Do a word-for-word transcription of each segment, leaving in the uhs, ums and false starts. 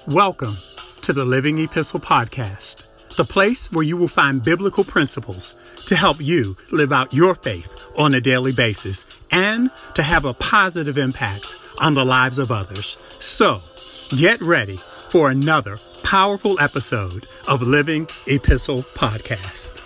Welcome to the Living Epistle Podcast, the place where you will find biblical principles to help you live out your faith on a daily basis and to have a positive impact on the lives of others. So, get ready for another powerful episode of Living Epistle Podcast.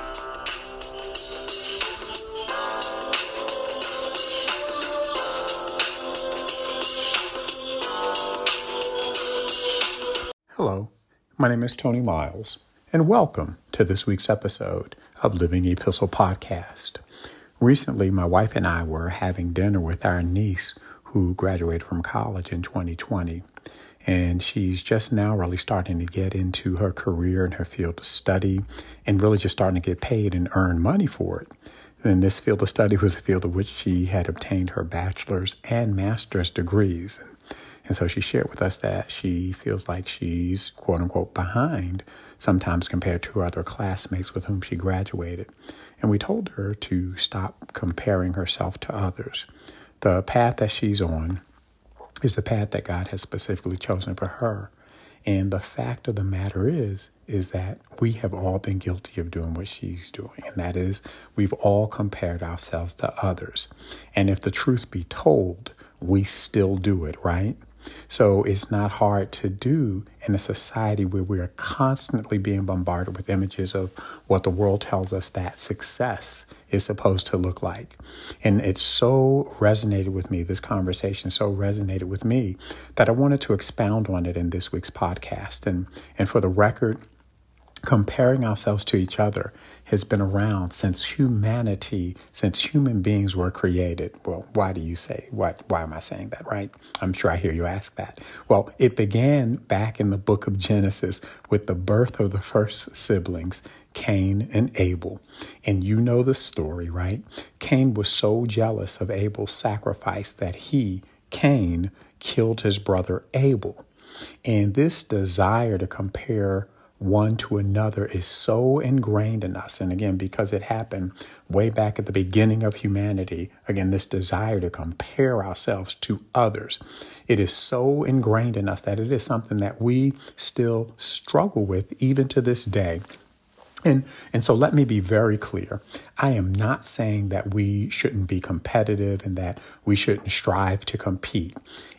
Hello, my name is Tony Miles, and welcome to this week's episode of Living Epistle Podcast. Recently, my wife and I were having dinner with our niece who graduated from college in twenty twenty, and she's just now really starting to get into her career and her field of study and really just starting to get paid and earn money for it. And this field of study was a field of which she had obtained her bachelor's and master's degrees. And so she shared with us that she feels like she's, quote unquote, behind sometimes compared to her other classmates with whom she graduated. And we told her to stop comparing herself to others. The path that she's on is the path that God has specifically chosen for her. And the fact of the matter is, is that we have all been guilty of doing what she's doing. And that is, we've all compared ourselves to others. And if the truth be told, we still do it, right? So it's not hard to do in a society where we are constantly being bombarded with images of what the world tells us that success is supposed to look like. And it so resonated with me, this conversation so resonated with me, that I wanted to expound on it in this week's podcast. And, and for the record, comparing ourselves to each other has been around since humanity, since human beings were created. Well, why do you say, why, why am I saying that, right? I'm sure I hear you ask that. Well, it began back in the book of Genesis with the birth of the first siblings, Cain and Abel. And you know the story, right? Cain was so jealous of Abel's sacrifice that he, Cain, killed his brother Abel. And this desire to compare one to another is so ingrained in us. And again, because it happened way back at the beginning of humanity, again, this desire to compare ourselves to others, it is so ingrained in us that it is something that we still struggle with even to this day. And, and so let me be very clear. I am not saying that we shouldn't be competitive and that we shouldn't strive to compete.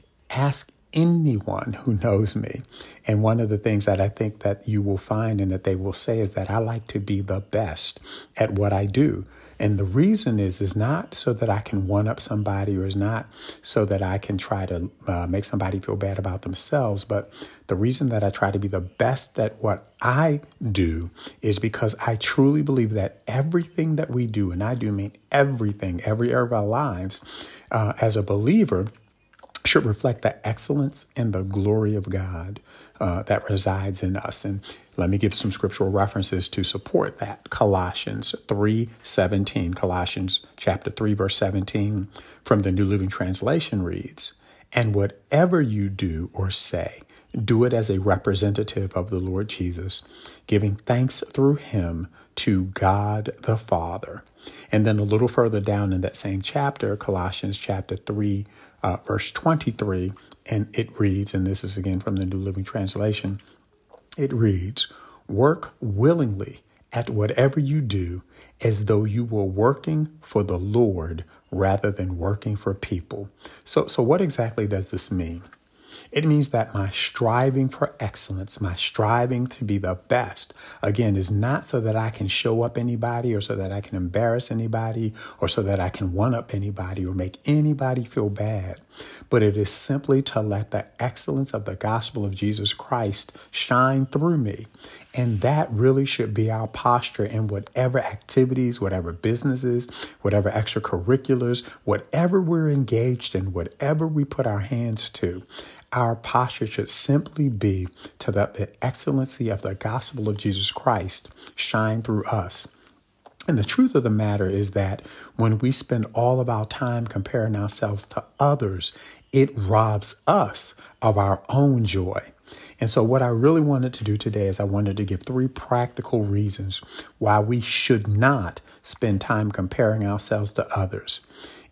Ask anyone who knows me. And one of the things that I think that you will find and that they will say is that I like to be the best at what I do. And the reason is, is not so that I can one up somebody, or is not so that I can try to uh, make somebody feel bad about themselves. But the reason that I try to be the best at what I do is because I truly believe that everything that we do, and I do mean everything, every area of our lives, uh, as a believer, should reflect the excellence and the glory of God uh, that resides in us. And let me give some scriptural references to support that. Colossians three seventeen, Colossians chapter three, verse seventeen from the New Living Translation reads, "And whatever you do or say, do it as a representative of the Lord Jesus, giving thanks through him to God the Father." And then a little further down in that same chapter, Colossians chapter three, Uh, verse twenty-three, and it reads, and this is again from the New Living Translation, it reads, "Work willingly at whatever you do as though you were working for the Lord rather than working for people." So, so what exactly does this mean? It means that my striving for excellence, my striving to be the best, again, is not so that I can show up anybody or so that I can embarrass anybody or so that I can one up anybody or make anybody feel bad. But it is simply to let the excellence of the gospel of Jesus Christ shine through me. And that really should be our posture in whatever activities, whatever businesses, whatever extracurriculars, whatever we're engaged in, whatever we put our hands to. Our posture should simply be to let the excellency of the gospel of Jesus Christ shine through us. And the truth of the matter is that when we spend all of our time comparing ourselves to others, it robs us of our own joy. And so what I really wanted to do today is I wanted to give three practical reasons why we should not spend time comparing ourselves to others.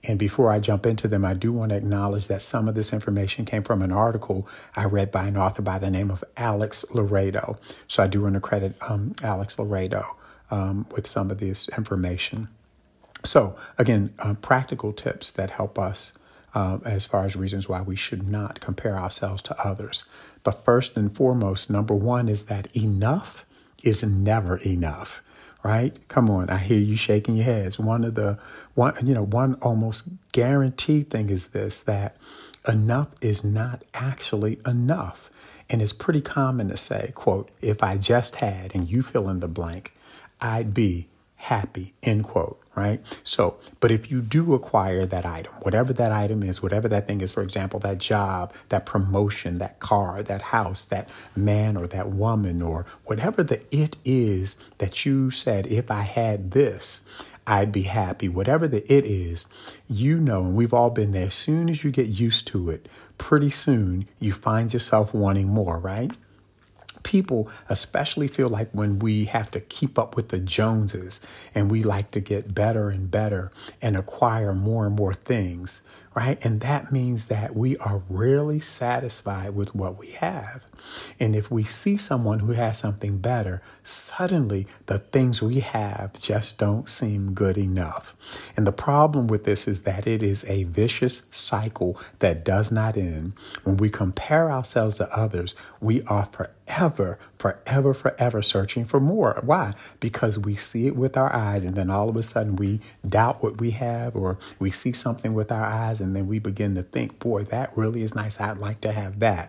And before I jump into them, I do want to acknowledge that some of this information came from an article I read by an author by the name of Alex Laredo. So I do want to credit um, Alex Laredo um, with some of this information. So again, uh, practical tips that help us uh, as far as reasons why we should not compare ourselves to others. But first and foremost, number one is that enough is never enough. Right? Come on. I hear you shaking your heads. One of the one, you know, one almost guaranteed thing is this, that enough is not actually enough. And it's pretty common to say, quote, if I just had, and you fill in the blank, I'd be happy, end quote. Right? So, but if you do acquire that item, whatever that item is, whatever that thing is, for example, that job, that promotion, that car, that house, that man or that woman, or whatever the it is that you said, if I had this, I'd be happy. Whatever the it is, you know, and we've all been there. As soon as you get used to it, pretty soon you find yourself wanting more, right? People especially feel like when we have to keep up with the Joneses and we like to get better and better and acquire more and more things, right? And that means that we are rarely satisfied with what we have. And if we see someone who has something better, suddenly the things we have just don't seem good enough. And the problem with this is that it is a vicious cycle that does not end. When we compare ourselves to others, we are forever, forever, forever searching for more. Why? Because we see it with our eyes, and then all of a sudden we doubt what we have, or we see something with our eyes and then we begin to think, boy, that really is nice. I'd like to have that.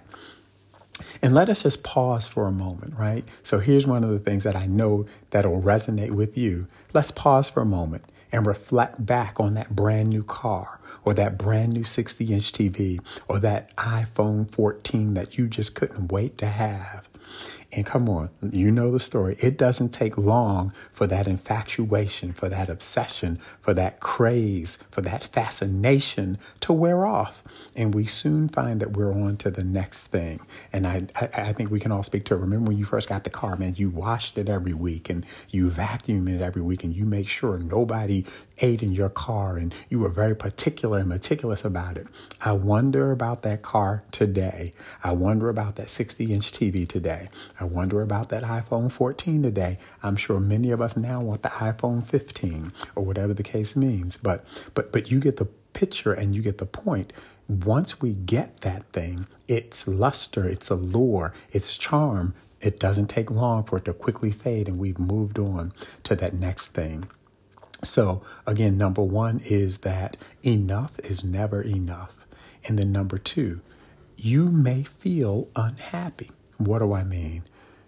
And let us just pause for a moment, right? So here's one of the things that I know that'll resonate with you. Let's pause for a moment and reflect back on that brand new car, or that brand new sixty inch T V, or that iPhone fourteen that you just couldn't wait to have. And come on, you know the story. It doesn't take long for that infatuation, for that obsession, for that craze, for that fascination to wear off. And we soon find that we're on to the next thing. And I, I, I think we can all speak to it. Remember when you first got the car, man, you washed it every week and you vacuumed it every week and you make sure nobody ate in your car, and you were very particular and meticulous about it. I wonder about that car today. I wonder about that sixty inch T V today. I wonder about that iPhone fourteen today. I'm sure many of us now want the iPhone fifteen, or whatever the case means. But but but you get the picture and you get the point. Once we get that thing, its luster, its allure, its charm, it doesn't take long for it to quickly fade, and we've moved on to that next thing. So again, number one is that enough is never enough. And then number two, you may feel unhappy. What do I mean?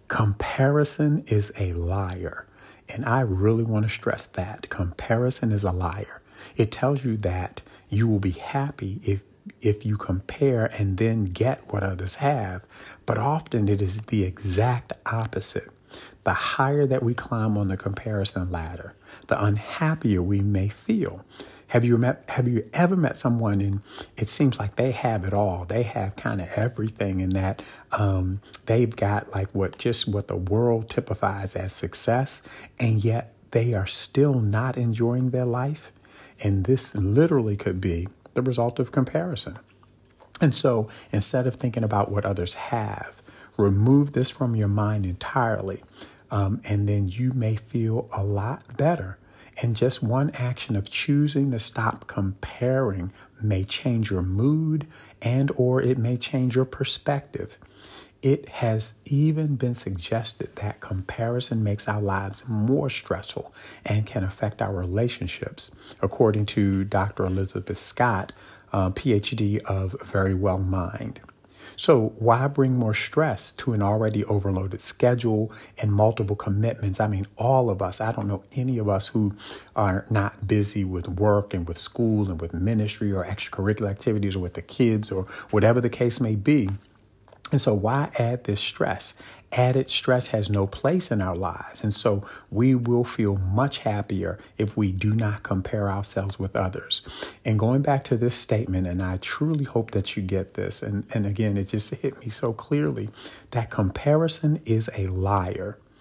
Comparison is a liar. And I really want to stress that. Comparison is a liar. It tells you that you will be happy if if you compare and then get what others have. But often it is the exact opposite. The higher that we climb on the comparison ladder, the unhappier we may feel. Have you met, have you ever met someone and it seems like they have it all? They have kind of everything, in that um, they've got like what just what the world typifies as success, and yet they are still not enjoying their life. And this literally could be the result of comparison. And so instead of thinking about what others have, remove this from your mind entirely. Um, and then you may feel a lot better. And just one action of choosing to stop comparing may change your mood, and or it may change your perspective. It has even been suggested that comparison makes our lives more stressful and can affect our relationships, according to Doctor Elizabeth Scott, uh, P H D of Verywell Mind. So why bring more stress to an already overloaded schedule and multiple commitments? I mean, all of us, I don't know any of us who are not busy with work and with school and with ministry or extracurricular activities, or with the kids, or whatever the case may be. And so why add this stress? Added stress has no place in our lives. And so we will feel much happier if we do not compare ourselves with others. And going back to this statement, and I truly hope that you get this. And, and again, it just hit me so clearly that comparison is a liar.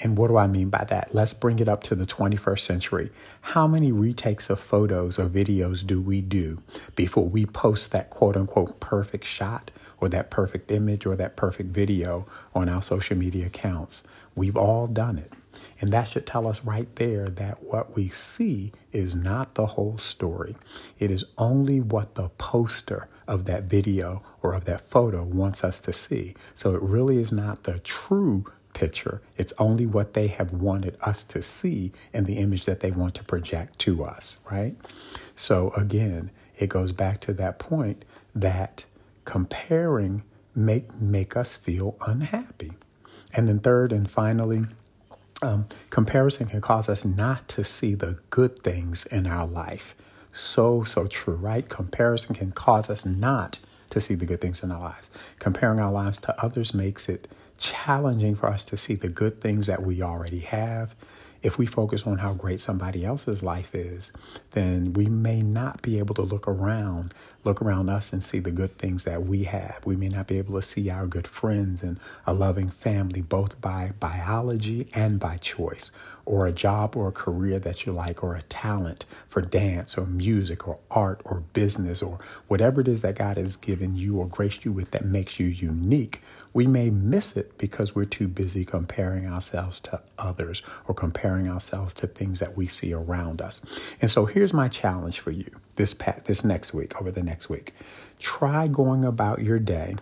And what do I mean by that? Let's bring it up to the twenty-first century. How many retakes of photos or videos do we do before we post that quote unquote perfect shot or that perfect image or that perfect video on our social media accounts? We've all done it. And that should tell us right there that what we see is not the whole story. It is only what the poster of that video or of that photo wants us to see. So it really is not the true picture. It's only what they have wanted us to see in the image that they want to project to us, right? So again, it goes back to that point that comparing make make us feel unhappy. And then third and finally, um, comparison can cause us not to see the good things in our life. So, so true, right? Comparison can cause us not to see the good things in our lives. Comparing our lives to others makes it challenging for us to see the good things that we already have. If we focus on how great somebody else's life is, then we may not be able to look around, look around us and see the good things that we have. We may not be able to see our good friends and a loving family, both by biology and by choice, or a job or a career that you like, or a talent for dance or music or art or business or whatever it is that God has given you or graced you with that makes you unique. We may miss it because we're too busy comparing ourselves to others or comparing ourselves to things that we see around us. And so here's my challenge for you this past, this next week, over the next week. Try going about your day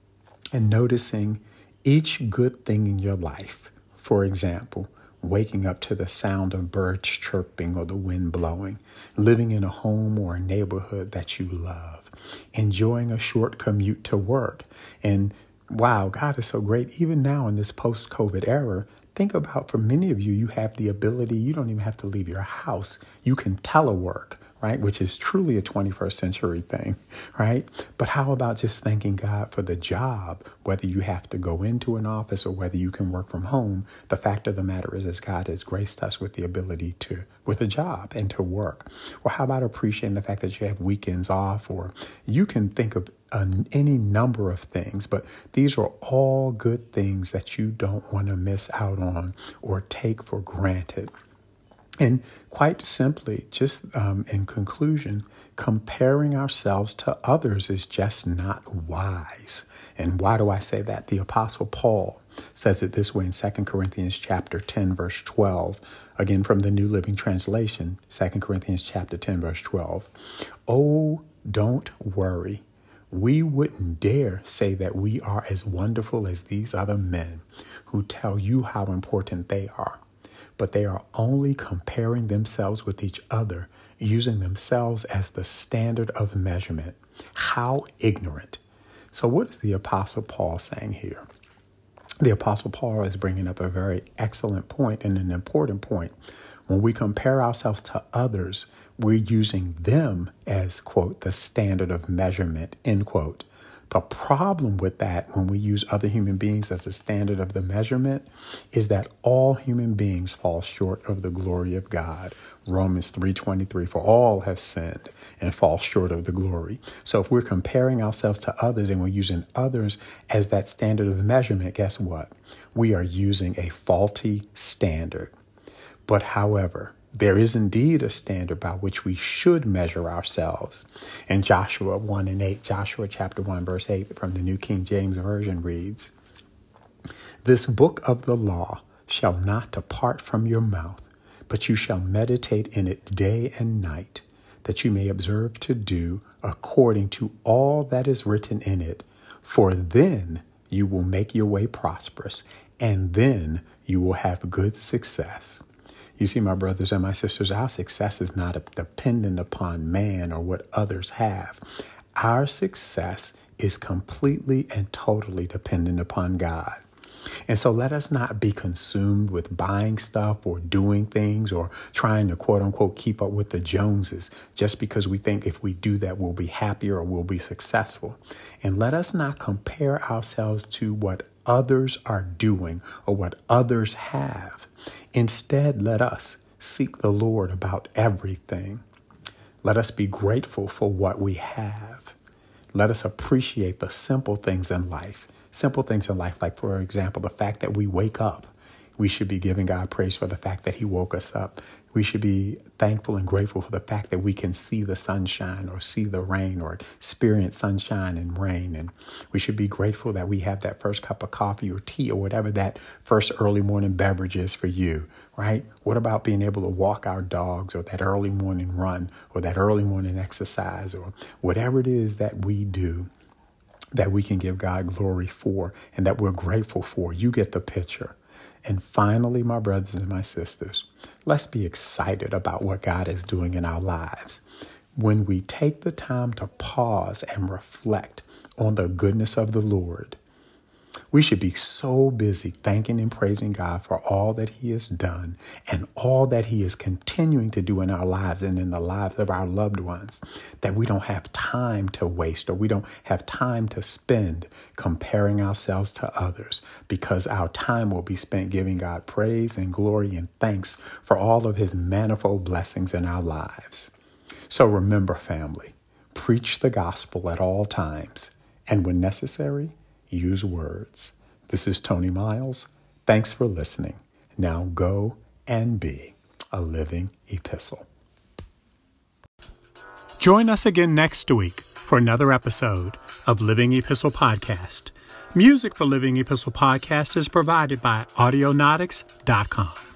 and noticing each good thing in your life. For example, waking up to the sound of birds chirping or the wind blowing, living in a home or a neighborhood that you love, enjoying a short commute to work. And wow, God is so great. Even now in this post-COVID era, think about, for many of you, you have the ability, you don't even have to leave your house. You can telework, right? Which is truly a twenty-first century thing, right? But how about just thanking God for the job, whether you have to go into an office or whether you can work from home? The fact of the matter is, is God has graced us with the ability to, with a job and to work. Or how about appreciating the fact that you have weekends off, or you can think of Uh, any number of things, but these are all good things that you don't want to miss out on or take for granted. And quite simply, just um, in conclusion, comparing ourselves to others is just not wise. And why do I say that? The Apostle Paul says it this way in Second Corinthians chapter ten, verse twelve, again from the New Living Translation, Second Corinthians chapter ten, verse twelve. Oh, don't worry. We wouldn't dare say that we are as wonderful as these other men who tell you how important they are, but they are only comparing themselves with each other, using themselves as the standard of measurement. How ignorant. So what is the Apostle Paul saying here? The Apostle Paul is bringing up a very excellent point and an important point. When we compare ourselves to others, we're using them as, quote, the standard of measurement, end quote. The problem with that, when we use other human beings as a standard of the measurement, is that all human beings fall short of the glory of God. Romans three twenty-three, for all have sinned and fall short of the glory. So if we're comparing ourselves to others and we're using others as that standard of measurement, guess what? We are using a faulty standard. But however, there is indeed a standard by which we should measure ourselves. In Joshua one and eight, Joshua chapter one, verse eight from the New King James Version reads, "This book of the law shall not depart from your mouth, but you shall meditate in it day and night, that you may observe to do according to all that is written in it. For then you will make your way prosperous, and then you will have good success." You see, my brothers and my sisters, our success is not dependent upon man or what others have. Our success is completely and totally dependent upon God. And so let us not be consumed with buying stuff or doing things or trying to, quote unquote, keep up with the Joneses just because we think if we do that, we'll be happier or we'll be successful. And let us not compare ourselves to what others are doing or what others have. Instead, let us seek the Lord about everything. Let us be grateful for what we have. Let us appreciate the simple things in life. Simple things in life, like, for example, the fact that we wake up. We should be giving God praise for the fact that he woke us up. We should be thankful and grateful for the fact that we can see the sunshine or see the rain or experience sunshine and rain. And we should be grateful that we have that first cup of coffee or tea or whatever that first early morning beverage is for you, right? What about being able to walk our dogs or that early morning run or that early morning exercise or whatever it is that we do that we can give God glory for and that we're grateful for? You get the picture. And finally, my brothers and my sisters, let's be excited about what God is doing in our lives. When we take the time to pause and reflect on the goodness of the Lord, we should be so busy thanking and praising God for all that he has done and all that he is continuing to do in our lives and in the lives of our loved ones that we don't have time to waste or we don't have time to spend comparing ourselves to others, because our time will be spent giving God praise and glory and thanks for all of his manifold blessings in our lives. So remember, family, preach the gospel at all times, and when necessary, use words. This is Tony Miles. Thanks for listening. Now go and be a living epistle. Join us again next week for another episode of Living Epistle Podcast. Music for Living Epistle Podcast is provided by audionautics dot com.